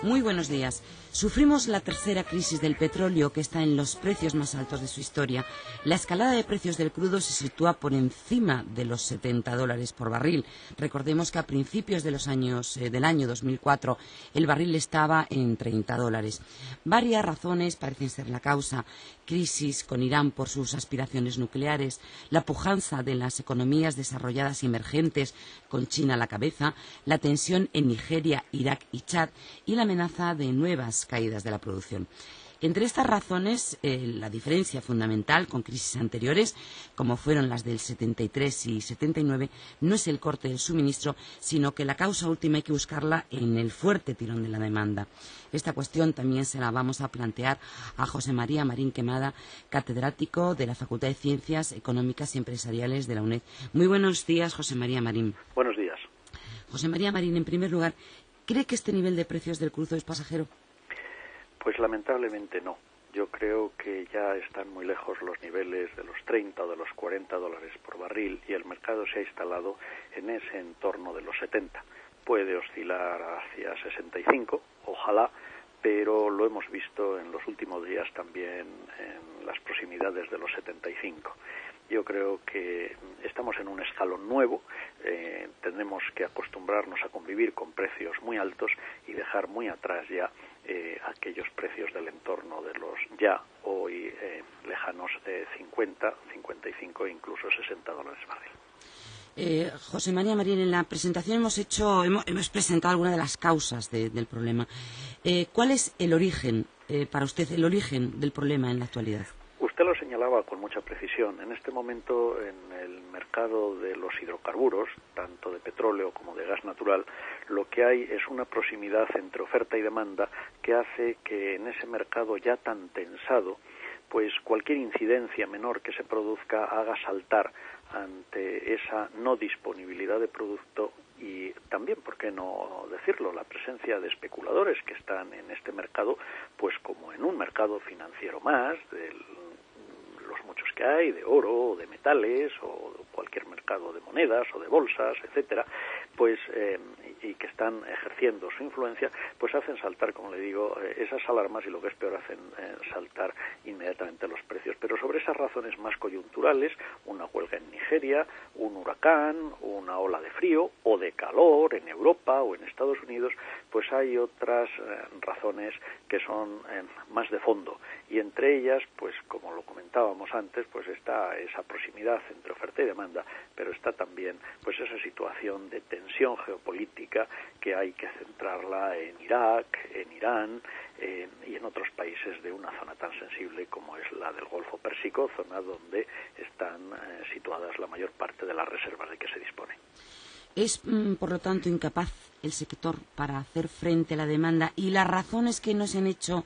Muy buenos días. Sufrimos la tercera crisis del petróleo, que está en los precios más altos de su historia. La escalada de precios del crudo se sitúa por encima de los $70 por barril. Recordemos que a principios de del año 2004 el barril estaba en $30. Varias razones parecen ser la causa: crisis con Irán por sus aspiraciones nucleares, la pujanza de las economías desarrolladas y emergentes con China a la cabeza, la tensión en Nigeria, Irak y Chad y la amenaza de nuevas caídas de la producción. Entre estas razones, la diferencia fundamental con crisis anteriores, como fueron las del 73 y 79, no es el corte del suministro, sino que la causa última hay que buscarla en el fuerte tirón de la demanda. Esta cuestión también se la vamos a plantear a José María Marín Quemada, catedrático de la Facultad de Ciencias Económicas y Empresariales de la UNED. Muy buenos días, José María Marín. Buenos días. José María Marín, en primer lugar, ¿cree que este nivel de precios del crudo es pasajero? Pues lamentablemente no. Yo creo que ya están muy lejos los niveles de los 30 o de los $40 por barril y el mercado se ha instalado en ese entorno de los 70. Puede oscilar hacia 65, ojalá, pero lo hemos visto en los últimos días también en las proximidades de los 75. Yo creo que estamos en un escalón nuevo, tenemos que acostumbrarnos a convivir con precios muy altos y dejar muy atrás ya aquellos precios del entorno de los ya hoy lejanos 50, 55 e incluso $60 barril. José María Marín, en la presentación hemos presentado algunas de las causas del problema. ¿Cuál es el origen, para usted, el origen del problema en la actualidad? Usted lo señalaba con mucha precisión. En este momento, en el mercado de los hidrocarburos, tanto de petróleo como de gas natural, lo que hay es una proximidad entre oferta y demanda que hace que en ese mercado ya tan tensado, pues cualquier incidencia menor que se produzca haga saltar ante esa no disponibilidad de producto y también, ¿por qué no decirlo?, la presencia de especuladores que están en este mercado, pues como en un mercado financiero más, los muchos que hay, de oro, o de metales, o cualquier mercado de monedas, o de bolsas, etcétera, pues y que están ejerciendo su influencia, pues hacen saltar, como le digo, esas alarmas y lo que es peor, hacen saltar inmediatamente los precios. Pero sobre esas razones más coyunturales, una huelga en Nigeria, un huracán, una ola de frío o de calor en Europa o en Estados Unidos, pues hay otras razones que son más de fondo. Y entre ellas, pues como lo comentábamos antes, pues está esa proximidad entre oferta y demanda, pero está también pues esa situación de tensión geopolítica que hay que centrarla en Irak, en Irán y en otros países de una zona tan sensible como es la del Golfo Pérsico, zona donde están situadas la mayor parte de las reservas de que se dispone. ¿Es, por lo tanto, incapaz el sector para hacer frente a la demanda y las razones que no se han hecho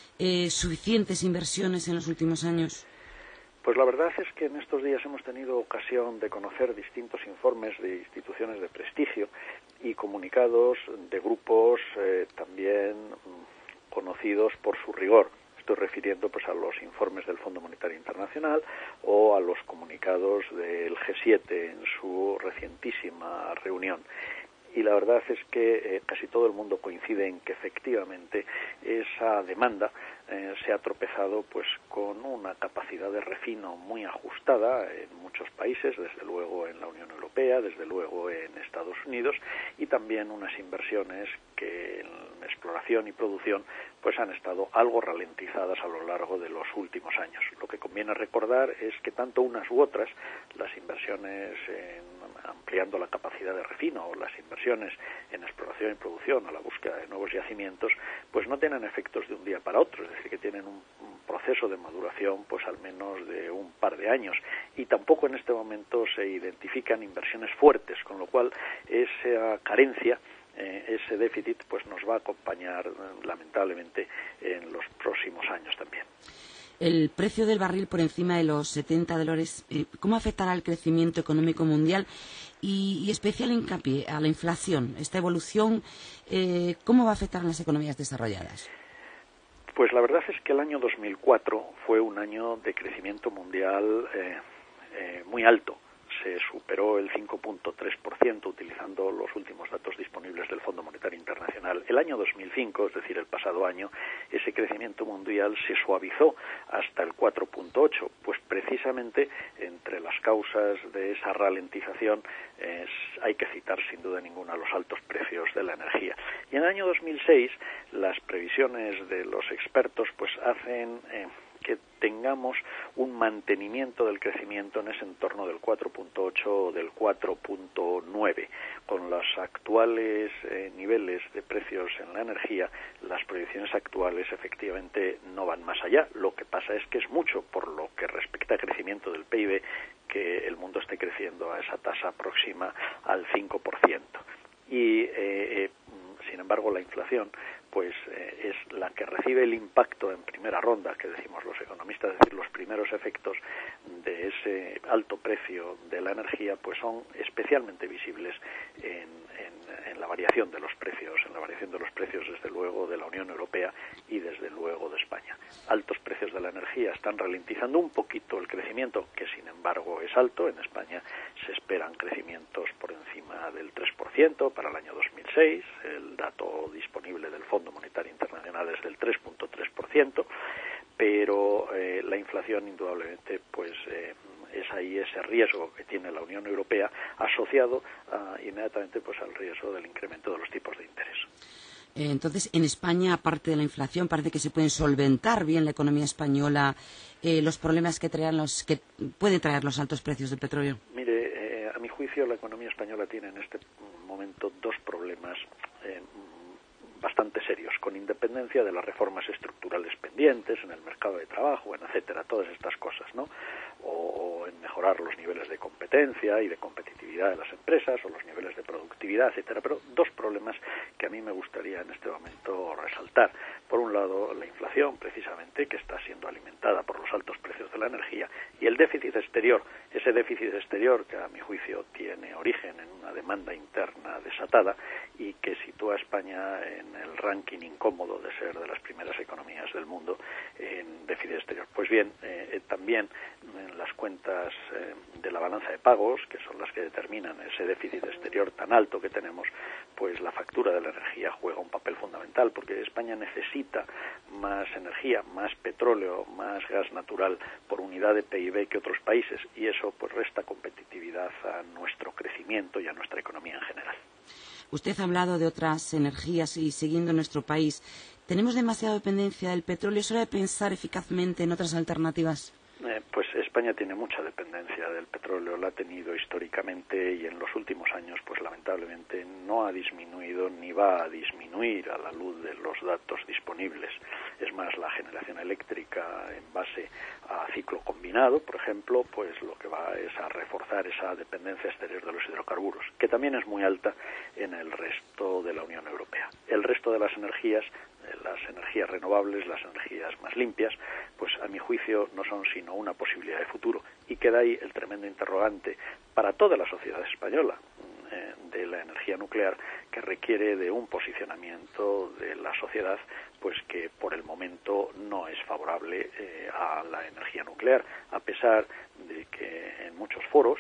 suficientes inversiones en los últimos años? Pues la verdad es que en estos días hemos tenido ocasión de conocer distintos informes de instituciones de prestigio y comunicados de grupos también conocidos por su rigor. Estoy refiriendo pues a los informes del Fondo Monetario Internacional o a los comunicados del G7 en su recientísima reunión. Y la verdad es que casi todo el mundo coincide en que efectivamente esa demanda se ha tropezado pues con una capacidad de refino muy ajustada en muchos países, desde luego en la Unión Europea, desde luego en Estados Unidos, y también unas inversiones que en exploración y producción pues han estado algo ralentizadas a lo largo de los últimos años. Lo que conviene recordar es que tanto unas u otras, las inversiones ampliando la capacidad de refino o las inversiones en exploración y producción a la búsqueda de nuevos yacimientos, pues no tienen efectos de un día para otro, es decir, que tienen un proceso de maduración pues al menos de un par de años, y tampoco en este momento se identifican inversiones fuertes, con lo cual esa carencia, ese déficit, pues nos va a acompañar lamentablemente en los próximos años también. El precio del barril por encima de los $70, ¿cómo afectará el crecimiento económico mundial y especial hincapié a la inflación? Esta evolución, ¿cómo va a afectar a las economías desarrolladas? Pues la verdad es que el año 2004 fue un año de crecimiento mundial muy alto. se superó el 5.3% utilizando los últimos datos disponibles del Fondo Monetario Internacional. El año 2005, es decir, el pasado año, ese crecimiento mundial se suavizó hasta el 4.8%, pues precisamente entre las causas de esa ralentización hay que citar sin duda ninguna los altos precios de la energía. Y en el año 2006 las previsiones de los expertos pues hacen que tengamos un mantenimiento del crecimiento en ese entorno del 4.8 o del 4.9. Con los actuales niveles de precios en la energía, las proyecciones actuales efectivamente no van más allá. Lo que pasa es que es mucho por lo que respecta al crecimiento del PIB que el mundo esté creciendo a esa tasa próxima al 5%. Y, sin embargo, la inflación pues es la que recibe el impacto en primera ronda, que decimos los economistas, es decir, los primeros efectos de ese alto precio de la energía, pues son especialmente visibles en la variación de los precios, desde luego de la Unión Europea y desde luego de España. Altos precios de la energía están ralentizando un poquito el crecimiento, que sin embargo es alto. En España se esperan crecimientos por encima del 3% para el año 2006, el dato disponible del Fondo Monetario Internacional es del 3.3%, pero la inflación indudablemente pues es ahí ese riesgo que tiene la Unión Europea asociado inmediatamente pues al riesgo del incremento de los tipos de interés. Entonces, en España, aparte de la inflación, parece que se pueden solventar bien la economía española los problemas que pueden traer los altos precios del petróleo. Mire, a mi juicio, la economía española tiene en este momento dos problemas bastante serios, con independencia de las reformas estructurales pendientes en el mercado de trabajo, en etcétera, todas estas cosas, ¿no? O en mejorar los niveles de competencia y de competitividad de las empresas, o los niveles de productividad, etcétera. Pero dos problemas que a mí me gustaría en este momento resaltar. Por un lado, la inflación, precisamente, que está siendo alimentada por los altos precios de la energía, y el déficit exterior, ese déficit exterior que a mi juicio tiene origen en una demanda interna desatada y que sitúa a España en el ranking incómodo de ser de las primeras economías del mundo en déficit exterior. Pues bien, también en las cuentas de la balanza de pagos, que son las que determinan ese déficit exterior tan alto que tenemos, pues la factura de la energía juega un papel fundamental, porque España necesita más energía, más petróleo, más gas natural por unidad de PIB que otros países, y eso pues resta competitividad a nuestro crecimiento y a nuestra economía en general. Usted ha hablado de otras energías y siguiendo nuestro país, ¿tenemos demasiada dependencia del petróleo? ¿Es hora de pensar eficazmente en otras alternativas? Pues España tiene mucha dependencia del petróleo, la ha tenido históricamente y en los últimos años pues lamentablemente no ha disminuido ni va a disminuir a la luz de los datos disponibles. Es más, la generación eléctrica en base a ciclo combinado, por ejemplo, pues lo que va es a reforzar esa dependencia exterior de los hidrocarburos, que también es muy alta en el resto de la Unión Europea. El resto de las energías renovables, las energías más limpias, pues a mi juicio no son sino una posibilidad de futuro. Y queda ahí el tremendo interrogante para toda la sociedad española de la energía nuclear, que requiere de un posicionamiento de la sociedad pues que por el momento no es favorable a la energía nuclear, a pesar de que en muchos foros,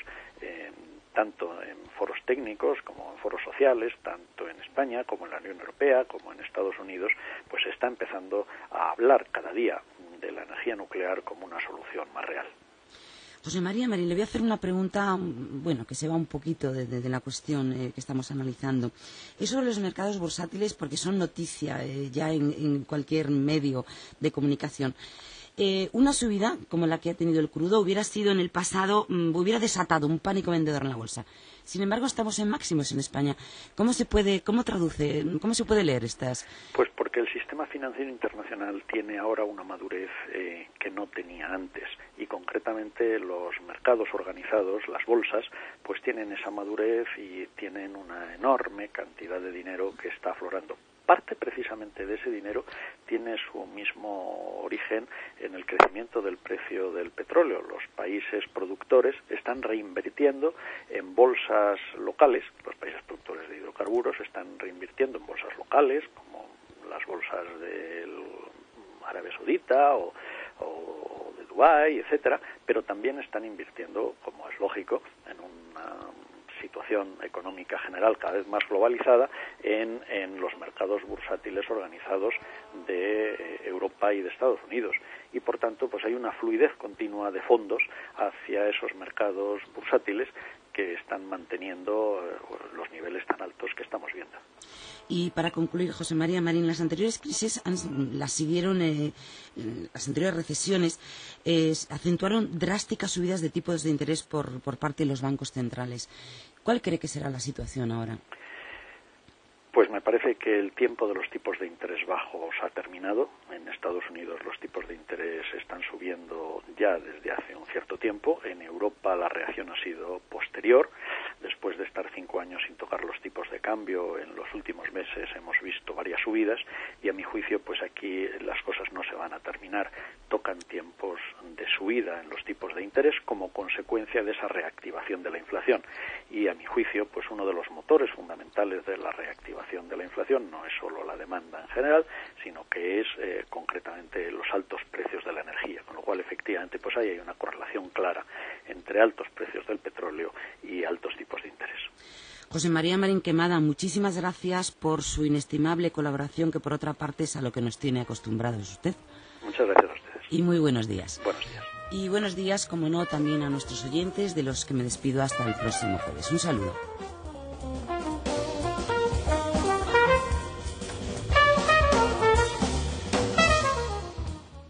tanto en foros técnicos como en foros sociales, tanto en España como en la Unión Europea, como en Estados Unidos, pues se está empezando a hablar cada día de la energía nuclear como una solución más real. José María, le voy a hacer una pregunta, que se va un poquito de la cuestión que estamos analizando. Es sobre los mercados bursátiles, porque son noticia ya en cualquier medio de comunicación. Una subida como la que ha tenido el crudo hubiera sido en el pasado, hubiera desatado un pánico vendedor en la bolsa. Sin embargo, estamos en máximos en España. ¿Cómo se puede leer estas? Pues porque el sistema financiero internacional tiene ahora una madurez que no tenía antes, y concretamente los mercados organizados, las bolsas, pues tienen esa madurez y tienen una enorme cantidad de dinero que está aflorando. Parte precisamente de ese dinero tiene su mismo origen en el crecimiento del precio del petróleo. Los países productores están reinvirtiendo en bolsas locales, los países productores de hidrocarburos están reinvirtiendo en bolsas locales, como las bolsas de Arabia Saudita o de Dubái, etcétera, pero también están invirtiendo, como es lógico, en un situación económica general cada vez más globalizada en los mercados bursátiles organizados de Europa y de Estados Unidos. Y por tanto pues hay una fluidez continua de fondos hacia esos mercados bursátiles que están manteniendo los niveles tan altos que estamos viendo. Y para concluir, José María Marín, las anteriores crisis las siguieron, las anteriores recesiones acentuaron drásticas subidas de tipos de interés por parte de los bancos centrales. ¿Cuál cree que será la situación ahora? Pues me parece que el tiempo de los tipos de interés bajos ha terminado. En Estados Unidos los tipos de interés están subiendo ya desde hace un cierto tiempo. En Europa la reacción ha sido posterior. Después de estar 5 años sin tocar los tipos de cambio, en los últimos meses hemos visto varias subidas y a mi juicio pues aquí las cosas no se van a terminar. Tocan tiempos de subida en los tipos de interés como consecuencia de esa reactivación de la inflación. Y a mi juicio pues uno de los motores fundamentales de la reactivación de la inflación no es solo la demanda en general, sino que es concretamente los altos precios de la energía, con lo cual efectivamente pues ahí hay una correlación clara entre altos precios del petróleo y altos tipos de interés. José María Marín Quemada, muchísimas gracias por su inestimable colaboración, que por otra parte es a lo que nos tiene acostumbrados usted. Muchas gracias a ustedes. Y muy buenos días. Buenos días. Y buenos días, como no, también a nuestros oyentes, de los que me despido hasta el próximo jueves. Un saludo.